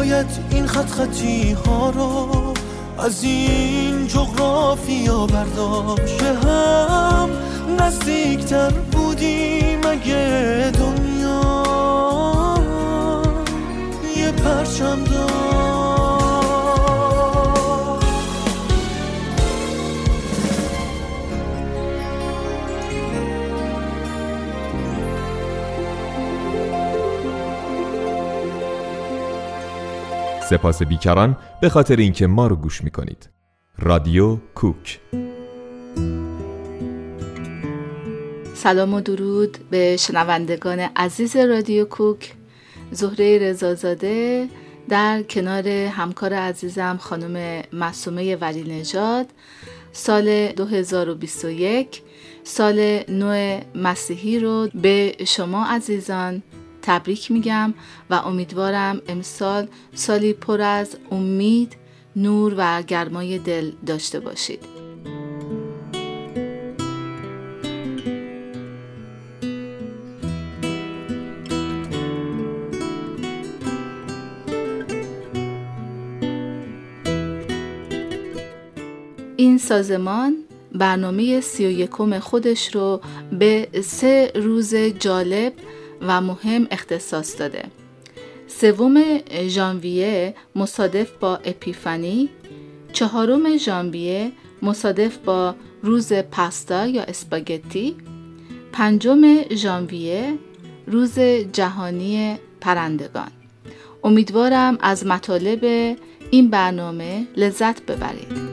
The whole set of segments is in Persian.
باید این خطی ها رو از این جغرافیا برداشت که هم نزدیکتر بودیم اگه دنیا یه پرچم داشت. سپاس بیکران به خاطر اینکه ما رو گوش میکنید. رادیو کوک. سلام و درود به شنوندگان عزیز رادیو کوک. زهره رضازاده در کنار همکار عزیزم خانم معصومه ولی نژاد سال 2021 سال نو مسیحی رو به شما عزیزان تبریک میگم و امیدوارم امسال سالی پر از امید، نور و گرمای دل داشته باشید. این سازمان برنامه 31 خودش رو به 3 روز جالب و مهم اختصاص داده. 3 ژانویه مصادف با اپیفانی، 4 ژانویه مصادف با روز پاستا یا اسپاگتی، 5 ژانویه روز جهانی پرندگان. امیدوارم از مطالب این برنامه لذت ببرید.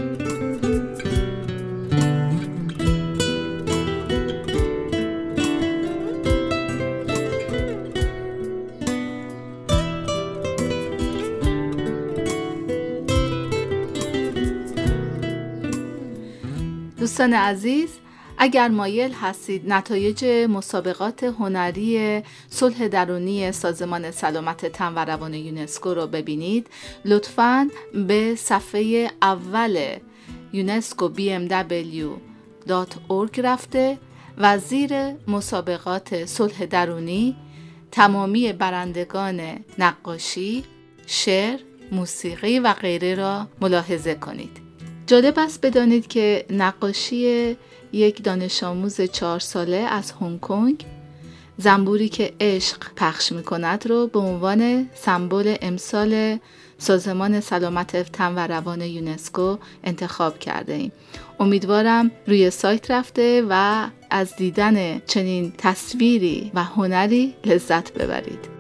دوستان عزیز، اگر مایل هستید نتایج مسابقات هنری صلح درونی سازمان سلامت تن و روان یونسکو رو ببینید، لطفاً به صفحه اول UNESCO bmw.org رفته و زیر مسابقات صلح درونی تمامی برندگان نقاشی، شعر، موسیقی و غیره را ملاحظه کنید. جالب است بدانید که نقاشی یک دانش آموز 4 ساله از هنگ کنگ، زنبوری که عشق پخش می کند رو به عنوان سمبل امسال سازمان سلامت تن و روان یونسکو انتخاب کرده ایم. امیدوارم روی سایت رفته و از دیدن چنین تصویری و هنری لذت ببرید.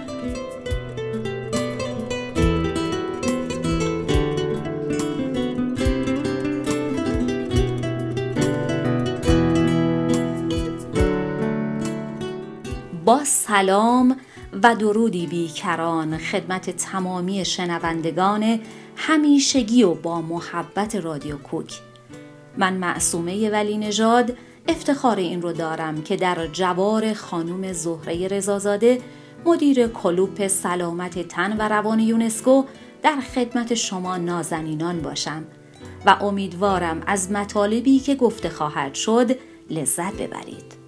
با سلام و درودی بیکران خدمت تمامی شنوندگان همیشگی و با محبت رادیو کوک. من معصومه ولی نژاد افتخار این رو دارم که در جوار خانم زهره رضازاده مدیر کلوپ سلامت تن و روان یونسکو در خدمت شما نازنینان باشم و امیدوارم از مطالبی که گفته خواهد شد لذت ببرید.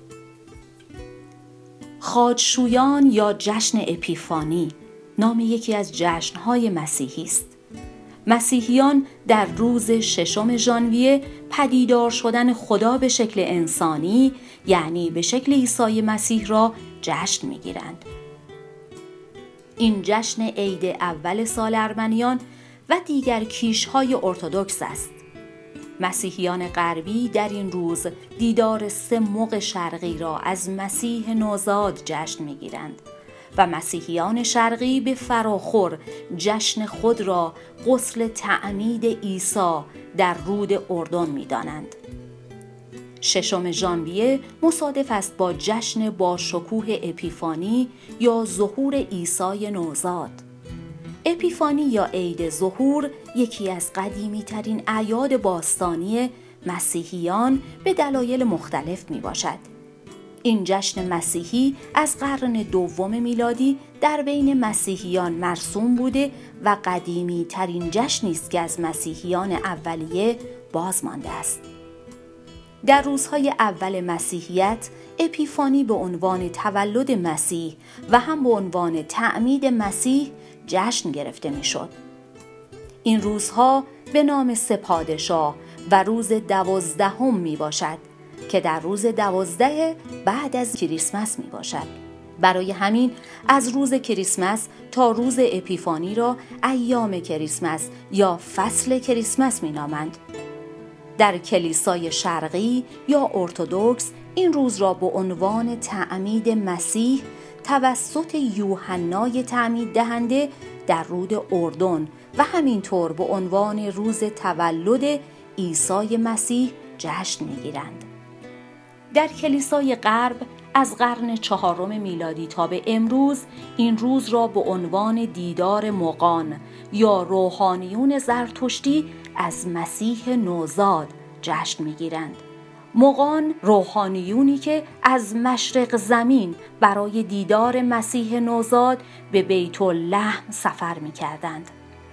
خاجشویان یا جشن اپیفانی نام یکی از جشن‌های مسیحی است. مسیحیان در روز 6 ژانویه پدیدار شدن خدا به شکل انسانی یعنی به شکل عیسی مسیح را جشن می‌گیرند. این جشن عید اول سال ارمنیان و دیگر کیش‌های ارتدوکس است. مسیحیان غربی در این روز دیدار 3 مغ شرقی را از مسیح نوزاد جشن می‌گیرند و مسیحیان شرقی به فراخور جشن خود را غسل تعمید عیسی در رود اردن می‌دانند. 6 ژانویه مصادف است با جشن با شکوه اپیفانی یا ظهور عیسی نوزاد. اپیفانی یا عید ظهور یکی از قدیمی ترین اعیاد باستانی مسیحیان به دلایل مختلف می باشد. این جشن مسیحی از قرن 2 میلادی در بین مسیحیان مرسوم بوده و قدیمی ترین جشنی است که از مسیحیان اولیه باز مانده است. در روزهای اول مسیحیت اپیفانی به عنوان تولد مسیح و هم به عنوان تعمید مسیح جشن گرفته میشد. این روزها به نام 3 پادشاه و روز 12 می باشد که در روز 12 بعد از کریسمس می باشد. برای همین از روز کریسمس تا روز اپیفانی را ایام کریسمس یا فصل کریسمس می نامند. در کلیسای شرقی یا ارتدوکس این روز را به عنوان تعمید مسیح توسط یوحنای تعمید دهنده در رود اردن و همینطور به عنوان روز تولد عیسی مسیح جشن می‌گیرند. در کلیسای غرب از قرن 4 میلادی تا به امروز این روز را به عنوان دیدار مغان یا روحانیون زرتشتی از مسیح نوزاد جشن می‌گیرند. مغان روحانیونی که از مشرق زمین برای دیدار مسیح نوزاد به بیت لحم سفر می‌کردند.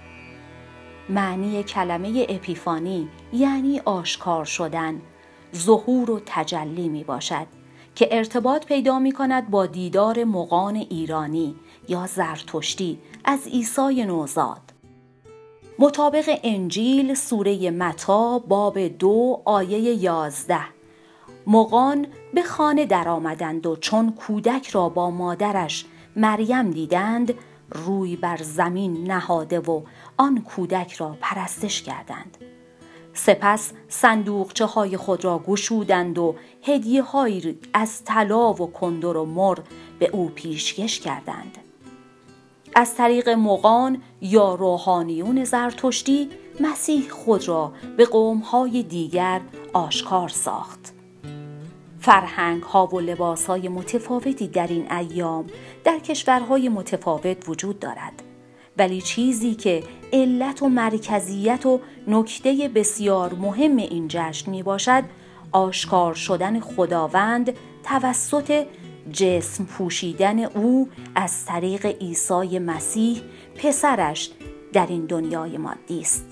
معنی کلمه اپیفانی یعنی آشکار شدن، ظهور و تجلی می باشد که ارتباط پیدا می کند با دیدار مغان ایرانی یا زرتشتی از عیسی نوزاد. مطابق انجیل سوره متی باب 2 آیه 11 مغان به خانه در آمدند و چون کودک را با مادرش مریم دیدند روی بر زمین نهاده و آن کودک را پرستش کردند. سپس صندوقچه های خود را گشودند و هدیه هایی از طلا و کندر و مر به او پیشکش کردند. از طریق مغان یا روحانیون زرتشتی مسیح خود را به قوم‌های دیگر آشکار ساخت. فرهنگ‌ها و لباس‌های متفاوتی در این ایام در کشورهای متفاوت وجود دارد، ولی چیزی که علت و مرکزیت و نکته بسیار مهم این جشن می باشد آشکار شدن خداوند توسط جسم پوشیدن او از طریق عیسی مسیح پسرش در این دنیای مادی است.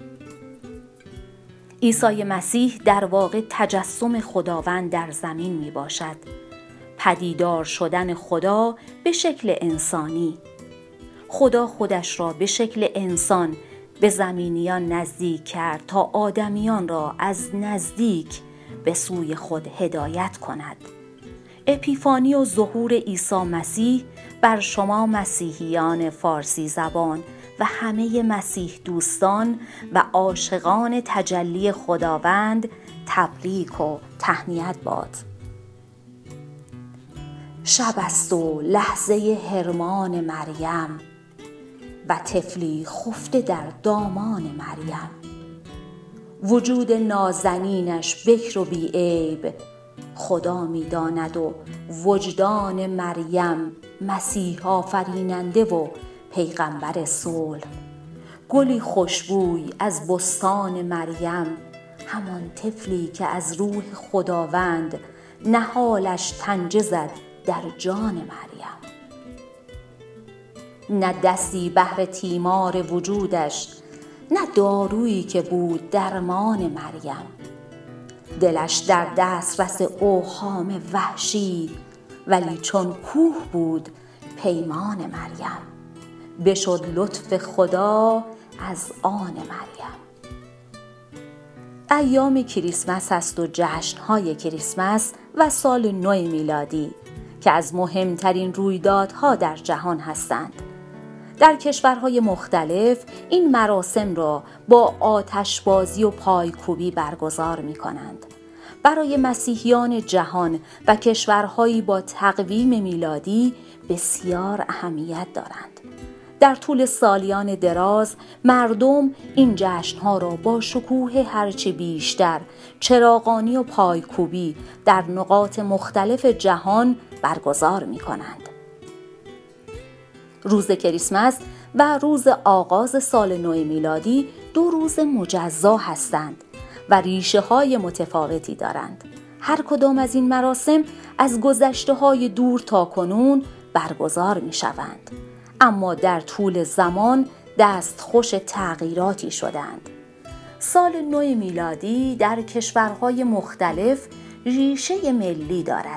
عیسی مسیح در واقع تجسم خداوند در زمین می باشد، پدیدار شدن خدا به شکل انسانی. خدا خودش را به شکل انسان به زمینیان نزدیک کرد تا آدمیان را از نزدیک به سوی خود هدایت کند. اپیفانی و ظهور عیسی مسیح بر شما مسیحیان فارسی زبان و همه مسیح دوستان و عاشقان تجلی خداوند تبریک و تهنیت باد. شب است و لحظه حرمان مریم و طفلی خفته در دامان مریم. وجود نازنینش بکر و بی عیب خدا می داند و وجدان مریم مسیح آفریننده و پیغمبر صلح. گلی خوشبوی از بستان مریم، همان طفلی که از روح خداوند نهالش طنجه زد در جان مریم. نه دستی بهر تیمار وجودش، نه دارویی که بود درمان مریم. دلش در دسترس اوهام وحشی، ولی چون کوه بود پیمان مریم. بشد لطف خدا از آن مریم. ایام کریسمس است و جشن‌های کریسمس و سال نو میلادی که از مهمترین رویدادها در جهان هستند. در کشورهای مختلف این مراسم را با آتشبازی و پایکوبی برگزار می کنند. برای مسیحیان جهان و کشورهایی با تقویم میلادی بسیار اهمیت دارند. در طول سالیان دراز مردم این جشنها را با شکوه هرچه بیشتر، چراغانی و پایکوبی در نقاط مختلف جهان برگزار می کنند. روز کریسمس و روز آغاز سال نو میلادی 2 روز مجزا هستند و ریشه های متفاوتی دارند. هر کدام از این مراسم از گذشته های دور تا کنون برگزار می شوند، اما در طول زمان دستخوش تغییراتی شدند. سال نو میلادی در کشورهای مختلف ریشه ملی دارد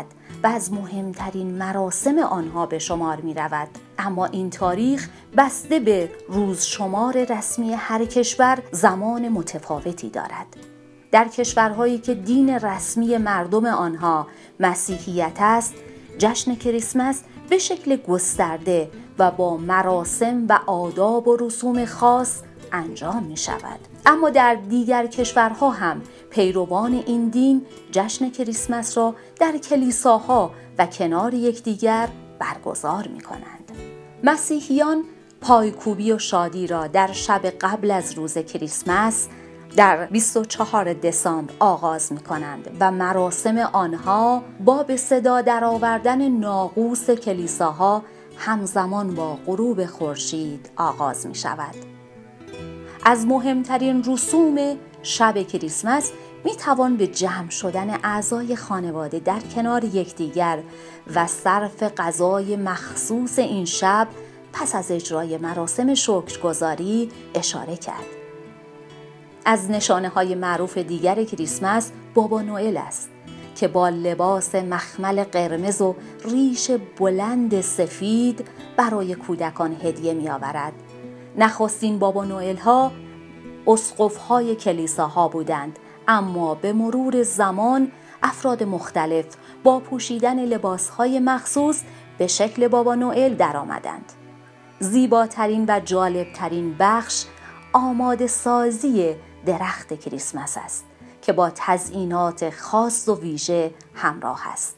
و از مهمترین مراسم آنها به شمار می رود. اما این تاریخ بسته به روز شمار رسمی هر کشور زمان متفاوتی دارد. در کشورهایی که دین رسمی مردم آنها مسیحیت است، جشن کریسمس به شکل گسترده و با مراسم و آداب و رسوم خاص انجام می شود. اما در دیگر کشورها هم پیروان این دین جشن کریسمس را در کلیساها و کنار یکدیگر برگزار می کنند. مسیحیان پایکوبی و شادی را در شب قبل از روز کریسمس در 24 دسامبر آغاز می کنند و مراسم آنها با به صدا درآوردن ناقوس کلیساها همزمان با غروب خورشید آغاز می شود. از مهمترین رسوم شب کریسمس می توان به جمع شدن اعضای خانواده در کنار یکدیگر و صرف غذای مخصوص این شب پس از اجرای مراسم شکرگزاری اشاره کرد. از نشانه‌های معروف دیگر کریسمس بابا نوئل است که با لباس مخمل قرمز و ریش بلند سفید برای کودکان هدیه می‌آورد. نخستین بابا نوئل‌ها اسقف‌های کلیساها بودند، اما به مرور زمان افراد مختلف با پوشیدن لباس‌های مخصوص به شکل بابا نوئل درآمدند. زیباترین و جالبترین بخش آماده سازی درخت کریسمس است که با تزیینات خاص و ویژه همراه است.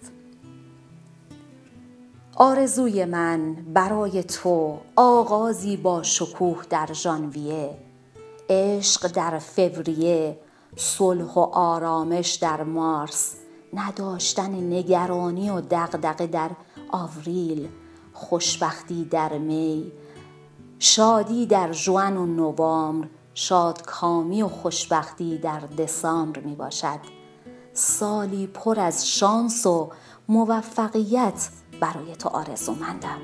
آرزوی من برای تو آغازی با شکوه در ژانویه، عشق در فوریه، صلح و آرامش در مارس، نداشتن نگرانی و دغدغه در آوریل، خوشبختی در می، شادی در ژوئن و نوامبر، شادکامی و خوشبختی در دسامبر می باشد. سالی پر از شانس و موفقیت برای تو آرزومندم.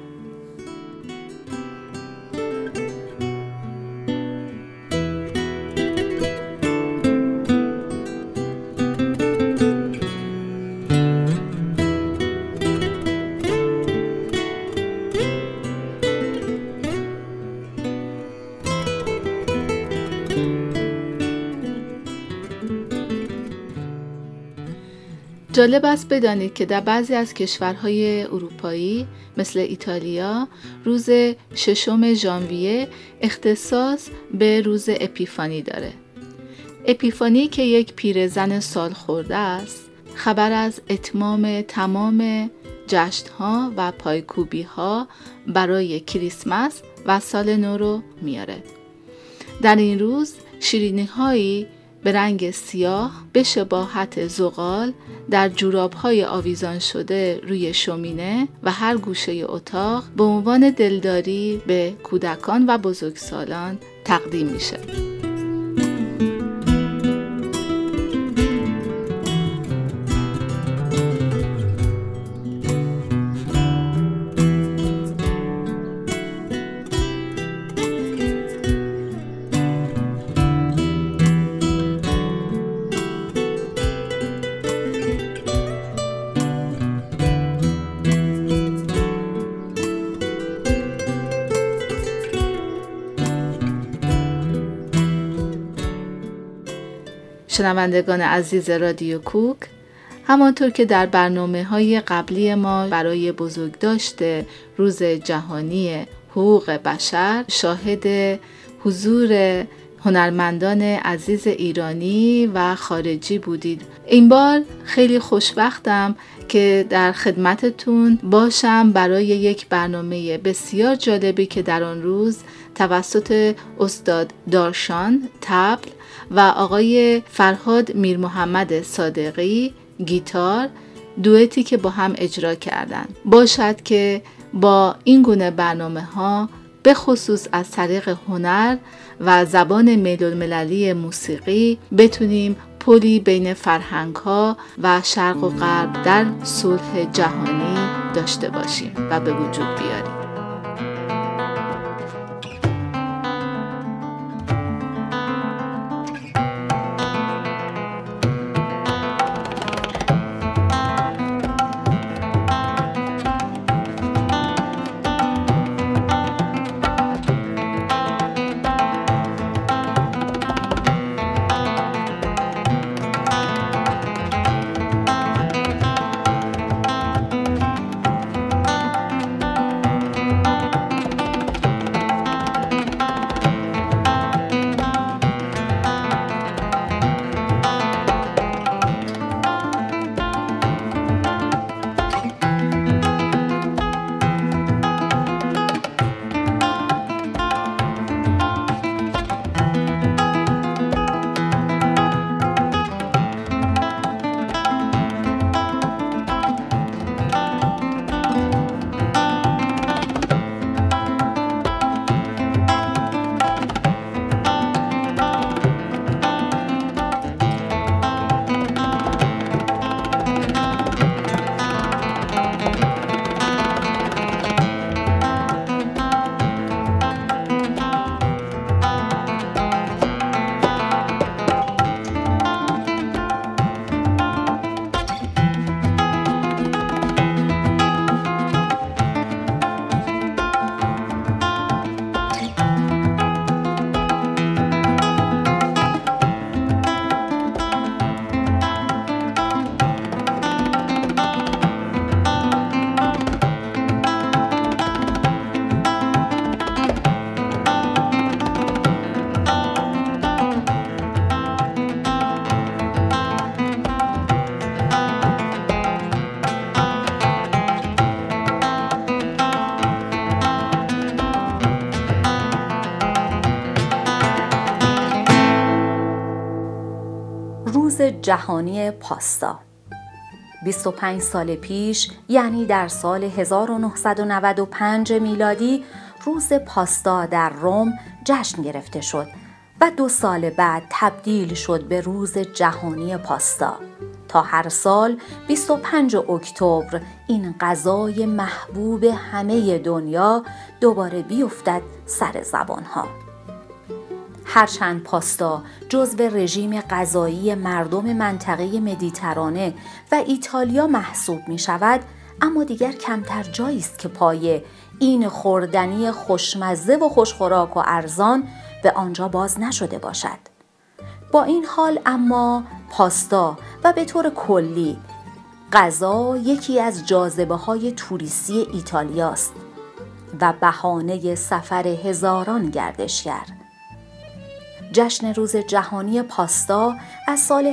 جالب است بدانید که در بعضی از کشورهای اروپایی مثل ایتالیا روز 6 ژانویه اختصاص به روز اپیفانی داره. اپیفانی که یک پیرزن سال خورده است، خبر از اتمام تمام جشن‌ها و پایکوبی‌ها برای کریسمس و سال نو رو میاره. در این روز شیرینی‌هایی به رنگ سیاه به شباهت زغال در جوراب‌های آویزان شده روی شومینه و هر گوشه اتاق به عنوان دلداری به کودکان و بزرگسالان تقدیم میشه. شنوندگان عزیز رادیو کوک، همانطور که در برنامه‌های قبلی ما برای بزرگداشت روز جهانی حقوق بشر شاهد حضور هنرمندان عزیز ایرانی و خارجی بودید، این بار خیلی خوشبختم که در خدمتتون باشم برای یک برنامه بسیار جالبی که در آن روز توسط استاد دارشان طبل و آقای فرهاد میر محمد صادقی گیتار دوئتی که با هم اجرا کردند. باشد که با این گونه برنامه‌ها به خصوص از طریق هنر و زبان میل‌المللی موسیقی بتونیم پلی بین فرهنگ‌ها و شرق و غرب در صلح جهانی داشته باشیم و به وجود بیاریم. جهانی پاستا. 25 سال پیش، یعنی در سال 1995 میلادی، روز پاستا در روم جشن گرفته شد و 2 سال بعد تبدیل شد به روز جهانی پاستا تا هر سال 25 اکتبر این غذای محبوب همه دنیا دوباره بیفتد سر زبانها. هرچند پاستا جزو رژیم غذایی مردم منطقه مدیترانه و ایتالیا محسوب می شود، اما دیگر کمتر جایی است که پای این خوردنی خوشمزه و خوشخوراک و ارزان به آنجا باز نشده باشد. با این حال اما پاستا و به طور کلی غذا یکی از جاذبه‌های توریستی ایتالیاست و بهانه سفر هزاران گردشگر. جشن روز جهانی پاستا از سال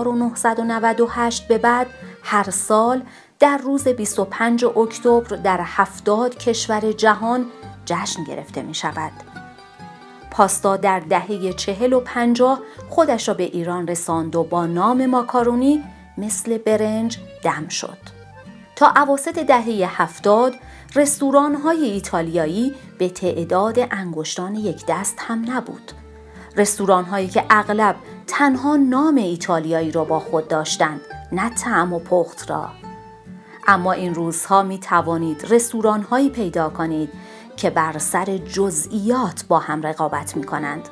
1998 به بعد هر سال در روز 25 اکتبر در 70 کشور جهان جشن گرفته می شود. پاستا در دهه 40 و 50 خودش را به ایران رساند و با نام ماکارونی مثل برنج دم شد. تا اواسط دهه 70 رستوران‌های ایتالیایی به تعداد انگشتان یک دست هم نبود. رستوران‌هایی که اغلب تنها نام ایتالیایی را با خود داشتند، نه طعم و پخت را. اما این روزها می توانید رستوران‌هایی پیدا کنید که بر سر جزئیات با هم رقابت می کنند.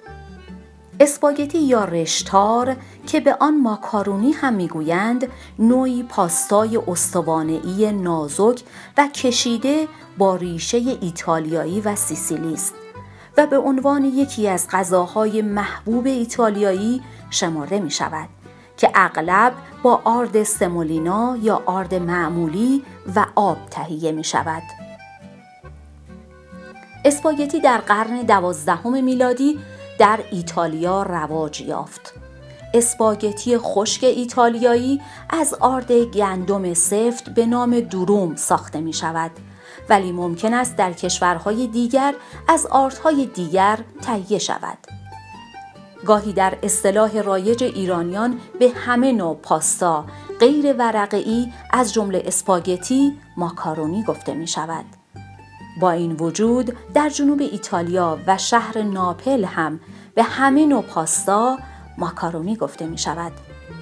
اسپاگتی یا رشتار که به آن ماکارونی هم می گویند، نوعی پاستای استوانه‌ای نازک و کشیده با ریشه ایتالیایی و سیسیلی است و به عنوان یکی از غذاهای محبوب ایتالیایی شمرده می شود که اغلب با آرد سمولینا یا آرد معمولی و آب تهیه می شود. اسپاگتی در قرن 12 میلادی در ایتالیا رواج یافت. اسپاگتی خشک ایتالیایی از آرد گندم سفت به نام دوروم ساخته می شود، ولی ممکن است در کشورهای دیگر از آردهای دیگر تهیه شود. گاهی در اصطلاح رایج ایرانیان به همه نوع پاستا غیر ورقه‌ای از جمله اسپاگتی ماکارونی گفته می شود. با این وجود در جنوب ایتالیا و شهر ناپل هم به همه نوع پاستا ماکارونی گفته می شود.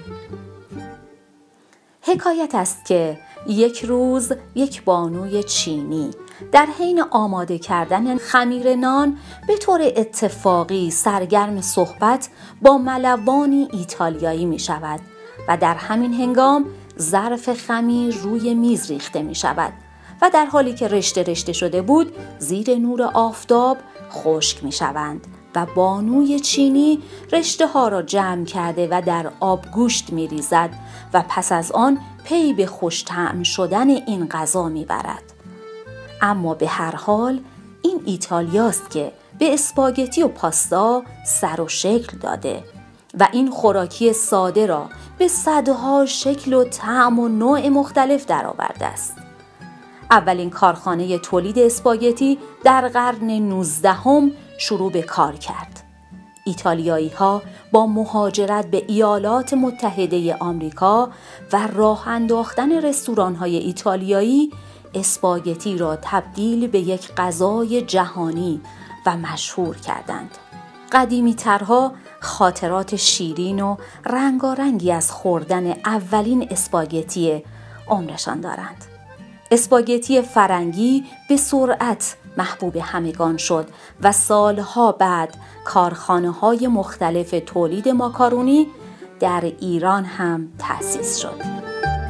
حکایت است که یک روز یک بانوی چینی در حین آماده کردن خمیر نان به طور اتفاقی سرگرم صحبت با ملوانی ایتالیایی می شود و در همین هنگام ظرف خمیر روی میز ریخته می شود و در حالی که رشته رشته شده بود زیر نور آفتاب خشک می شوند و بانوی چینی رشته ها را جمع کرده و در آب گوشت می ریزد و پس از آن پی به خوش طعم شدن این غذا می برد. اما به هر حال این ایتالیاست که به اسپاگتی و پاستا سر و شکل داده و این خوراکی ساده را به صدها شکل و طعم و نوع مختلف درآورده است. اولین کارخانه تولید اسپاگتی در قرن 19 شروع به کار کرد. ایتالیایی‌ها با مهاجرت به ایالات متحده آمریکا و راه انداختن رستوران‌های ایتالیایی اسپاگتی را تبدیل به یک غذای جهانی و مشهور کردند. قدیمی‌ترها خاطرات شیرین و رنگارنگی از خوردن اولین اسپاگتی عمرشان دارند. اسپاگتی فرنگی به سرعت محبوب همگان شد و سالها بعد کارخانه‌های مختلف تولید ماکارونی در ایران هم تأسیس شد.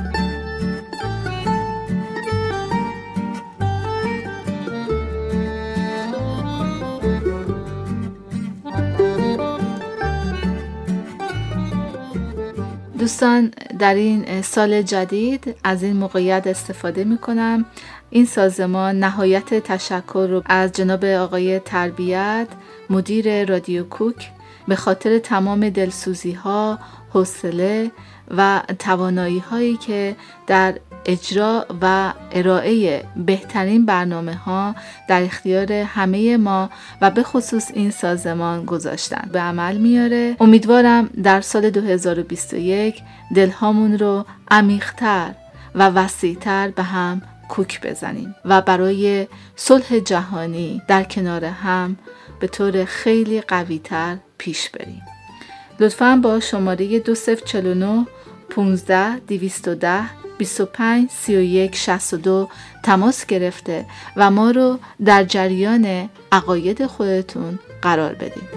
دوستان، در این سال جدید از این موقعیت استفاده می‌کنم. این سازمان نهایت تشکر رو از جناب آقای تربیت مدیر رادیو کوک به خاطر تمام دلسوزی‌ها، حوصله و توانایی‌هایی که در اجرا و ارائه بهترین برنامه‌ها در اختیار همه ما و به خصوص این سازمان گذاشتن به عمل میاره. امیدوارم در سال 2021 دلهامون رو عمیق‌تر و وسیع‌تر به هم کوک بزنیم و برای صلح جهانی در کنار هم به طور خیلی قوی‌تر پیش بریم. لطفاً با شماره 2049 15 210 25 31 62 تماس گرفته و ما رو در جریان عقاید خودتون قرار بدید.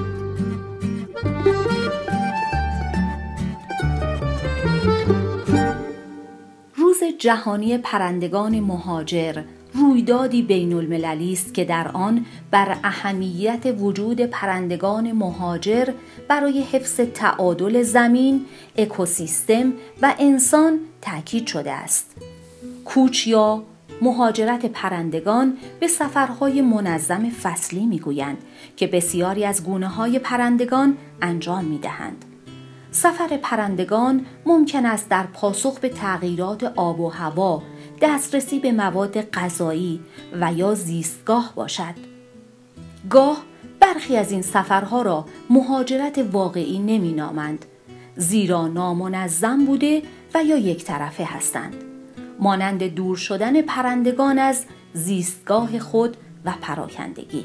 روز جهانی پرندگان مهاجر رویدادی بین المللی است که در آن بر اهمیت وجود پرندگان مهاجر برای حفظ تعادل زمین، اکوسیستم و انسان تاکید شده است. کوچ یا مهاجرت پرندگان به سفرهای منظم فصلی می‌گویند که بسیاری از گونه‌های پرندگان انجام می‌دهند. سفر پرندگان ممکن است در پاسخ به تغییرات آب و هوا، دسترسی به مواد غذایی و یا زیستگاه باشد. گاه برخی از این سفرها را مهاجرت واقعی نمی‌نامند، زیرا نامنظم بوده و یا یک طرفه هستند، مانند دور شدن پرندگان از زیستگاه خود و پراکندگی.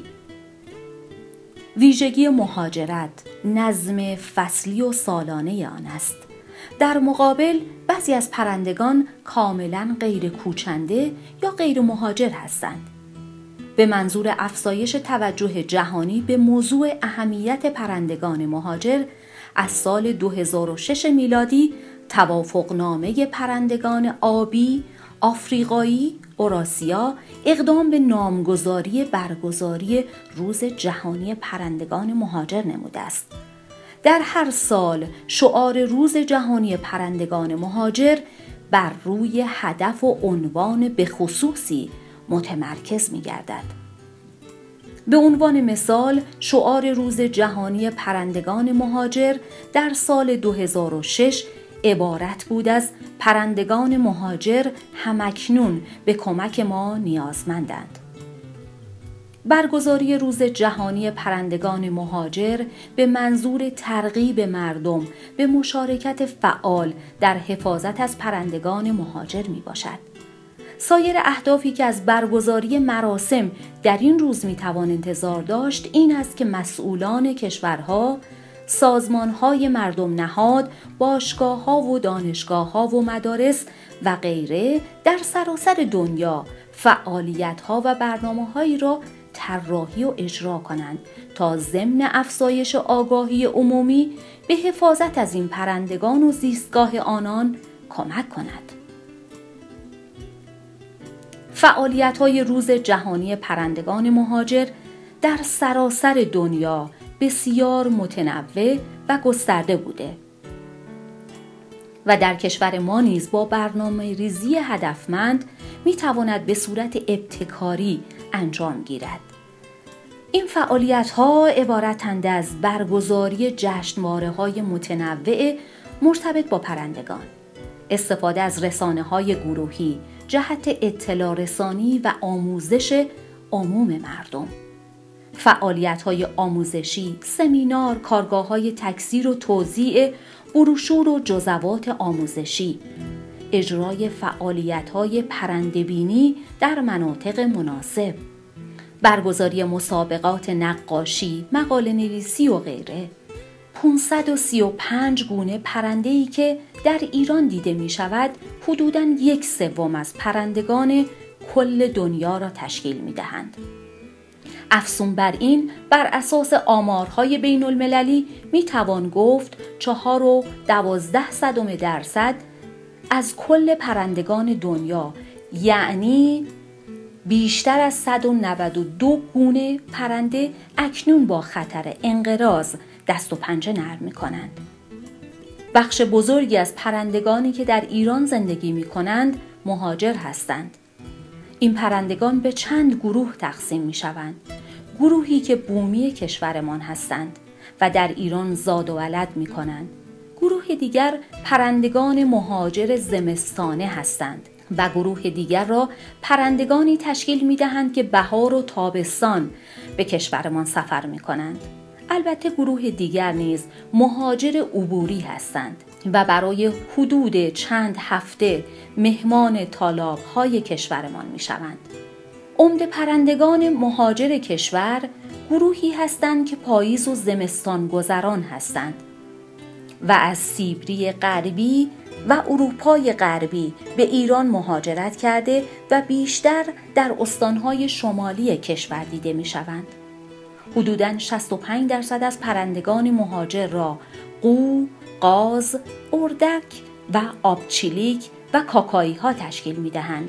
ویژگی مهاجرت نظم فصلی و سالانه آن است. در مقابل بعضی از پرندگان کاملا غیر کوچنده یا غیر مهاجر هستند. به منظور افزایش توجه جهانی به موضوع اهمیت پرندگان مهاجر، از سال 2006 میلادی توافقنامه پرندگان آبی، آفریقایی، اوراسیا اقدام به نامگذاری برگزاری روز جهانی پرندگان مهاجر نموده است. در هر سال شعار روز جهانی پرندگان مهاجر بر روی هدف و عنوان به خصوصی متمرکز می گردد. به عنوان مثال شعار روز جهانی پرندگان مهاجر در سال 2006 عبارت بود از پرندگان مهاجر همکنون به کمک ما نیازمندند. برگزاری روز جهانی پرندگان مهاجر به منظور ترغیب مردم به مشارکت فعال در حفاظت از پرندگان مهاجر می باشد. سایر اهدافی که از برگزاری مراسم در این روز می توان انتظار داشت این است که مسئولان کشورها، سازمان‌های مردم نهاد، باشگاه‌ها و دانشگاه‌ها و مدارس و غیره در سراسر دنیا فعالیت‌ها و برنامه‌هایی را طراحی و اجرا کنند تا ضمن افزایش آگاهی عمومی به حفاظت از این پرندگان و زیستگاه آنان کمک کند. فعالیت‌های روز جهانی پرندگان مهاجر در سراسر دنیا بسیار متنوع و گسترده بوده و در کشور ما نیز با برنامه ریزی هدفمند می تواند به صورت ابتکاری انجام گیرد. این فعالیت‌ها عبارتند از برگزاری جشنواره‌های متنوع مرتبط با پرندگان، استفاده از رسانه‌های گروهی جهت اطلاع رسانی و آموزش عموم مردم، فعالیت‌های آموزشی، سمینار، کارگاه‌های تکثیر و توزیع بروشور و جزوات آموزشی، اجرای فعالیت‌های پرنده‌بینی در مناطق مناسب، برگزاری مسابقات نقاشی، مقاله‌نویسی و غیره. 535 گونه پرنده‌ای که در ایران دیده می‌شود، حدوداً 1/3 از پرندگان کل دنیا را تشکیل می‌دهند. افزون بر این، بر اساس آمارهای بین المللی میتوان گفت 4.12% از کل پرندگان دنیا، یعنی بیشتر از 192 گونه پرنده اکنون با خطر انقراض دست و پنجه نرم می‌کنند. بخش بزرگی از پرندگانی که در ایران زندگی می‌کنند مهاجر هستند. این پرندگان به چند گروه تقسیم می‌شوند. گروهی که بومی کشورمان هستند و در ایران زاد و ولد می‌کنند. گروه دیگر پرندگان مهاجر زمستانه هستند و گروه دیگر را پرندگانی تشکیل می‌دهند که بهار و تابستان به کشورمان سفر می‌کنند. البته گروه دیگر نیز مهاجر عبوری هستند و برای حدود چند هفته مهمان تالاب‌های کشورمان می‌شوند. عمده پرندگان مهاجر کشور گروهی هستند که پاییز و زمستان گذران هستند و از سیبری غربی و اروپای غربی به ایران مهاجرت کرده و بیشتر در استانهای شمالی کشور دیده می شوند. حدوداً 65% از پرندگان مهاجر را قو، قاز، اردک و آبچیلیک و کاکایی ها تشکیل می دهند.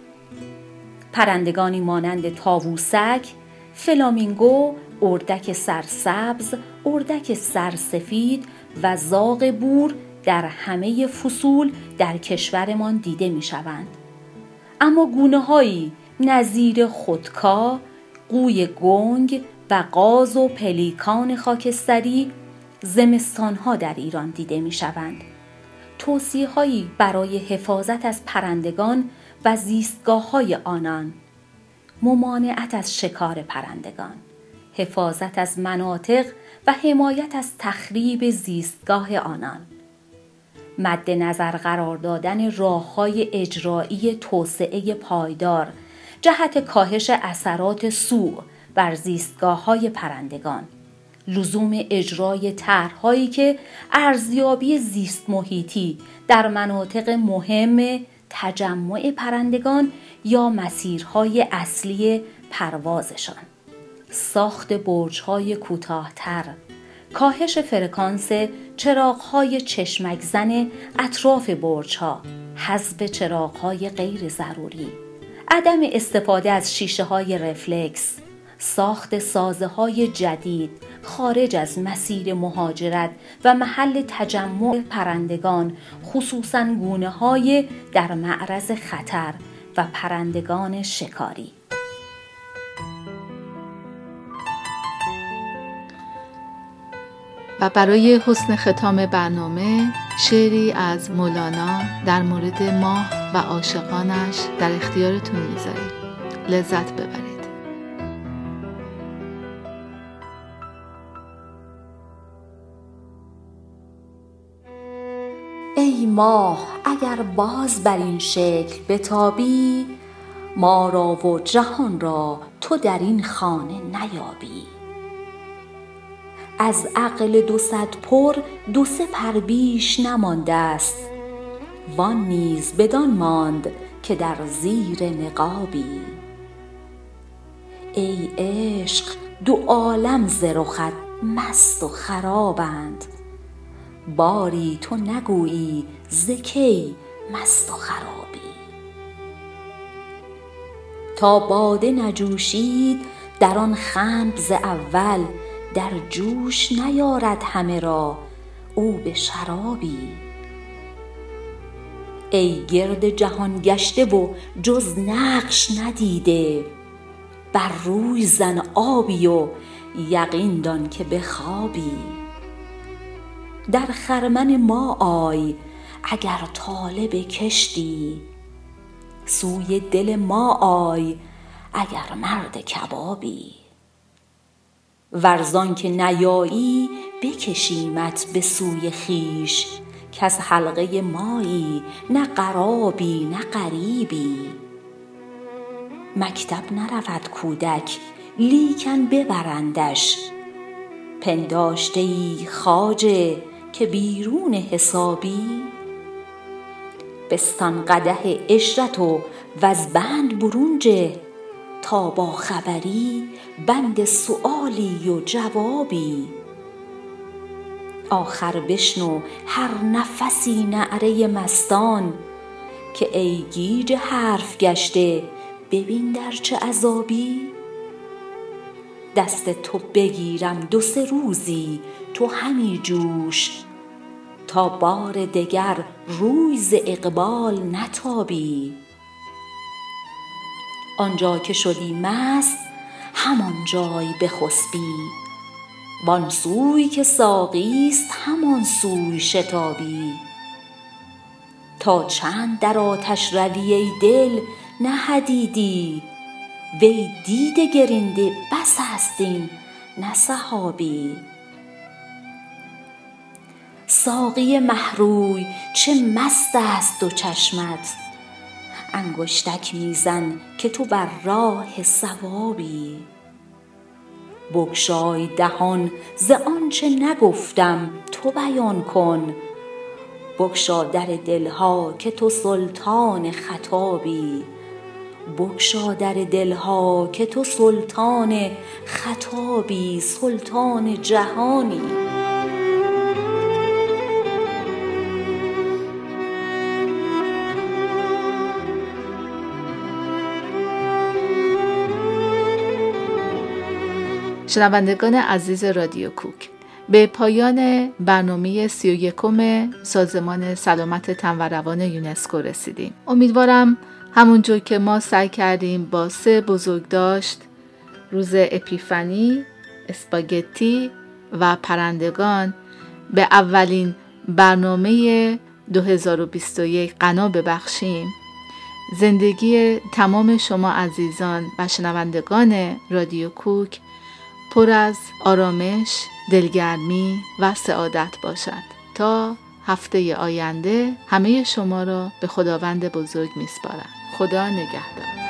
پرندگانی مانند طاووسک، فلامینگو، اردک سرسبز، اردک سرسفید و زاغ بور در همه فصول در کشورمان دیده می شوند. اما گونه‌هایی نظیر خودکا، قوی گنگ و قاز و پلیکان خاکستری زمستانها در ایران دیده می شوند. توصیه‌هایی برای حفاظت از پرندگان و زیستگاه‌های آنان: ممانعت از شکار پرندگان، حفاظت از مناطق و حمایت از تخریب زیستگاه آنان، مد نظر قرار دادن راه‌های اجرایی توسعه پایدار جهت کاهش اثرات سوء بر زیستگاه‌های پرندگان، لزوم اجرای طرح‌هایی که ارزیابی زیست محیطی در مناطق مهم تجمع پرندگان یا مسیرهای اصلی پروازشان، ساخت برج‌های کوتاه‌تر، کاهش فرکانس چراغ‌های چشمک زن اطراف برج‌ها، حذف چراغ‌های غیر ضروری، عدم استفاده از شیشه‌های رفلکس، ساخت سازه‌های جدید خارج از مسیر مهاجرت و محل تجمع پرندگان، خصوصاً گونه‌های در معرض خطر و پرندگان شکاری. و برای حسن ختام برنامه شعری از مولانا در مورد ماه و عاشقانش در اختیارتون میذاریم. لذت ببرید. ای ماه اگر باز بر این شکل بتابی، ما را و جهان را تو در این خانه نیابی. از عقل 200 پر 2-3 پر بیش نمانده است، وان نیز بدان ماند که در زیر نقابی. ای عشق 2 عالم ز رخت مست و خرابند، باری تو نگویی ز کی مست و خرابی. تا باده نجوشید در آن خنب ز اول، در جوش نیارد همه را او به شرابی. ای گرد جهان گشته و جز نقش ندیده، بر روی زن آبی و یقین دان که بخوابی. در خرمن ما آی اگر طالب کشتی، سوی دل ما آی اگر مرد کبابی. ورزان که نیایی بکشیمت به سوی خویش، که از حلقه مایی نه قرابی نه غریبی. مکتب نرود کودک لیکن ببرندش، پنداشته ای خواجه که بیرون حسابی. بستان قدح عشرت و وز بند برون جه، تا با خبری بند سؤالی و جوابی. آخر بشنو هر نفسی نعره مستان، که ای گیج حرف گشته ببین در چه عذابی. دست تو بگیرم 2-3 روزی تو همی جوش، تا بار دگر روی ز اقبال نتابی. آنجا که شدی مست همان جای بخسبی، وان سوی که ساقیست همان سوی شتابی. تا چند در آتش روی ای دل نه حدیدی، وی دیده گرینده بس است این نه سحابی. ساقی مهروی چه مست است دو چشمت، انگشتک میزن که تو بر راه صوابی. بگشای دهان ز آنچه نگفتم تو بیان کن، بگشا در دلها که تو سلطان خطابی. بگشا در دلها که تو سلطان خطابی، سلطان جهانی. شنوندگان عزیز رادیو کوک، به پایان برنامه 31 سازمان سلامت تن و روان یونسکو رسیدیم. امیدوارم همونجور که ما سعی کردیم با 3 بزرگداشت، روز اپیفانی، اسپاگتی و پرندگان، به اولین برنامه 2021 غنا ببخشیم. زندگی تمام شما عزیزان و شنوندگان رادیو کوک پر از آرامش، دلگرمی و سعادت باشد. تا هفته آینده همه شما را به خداوند بزرگ میسپارم. خدا نگهدار.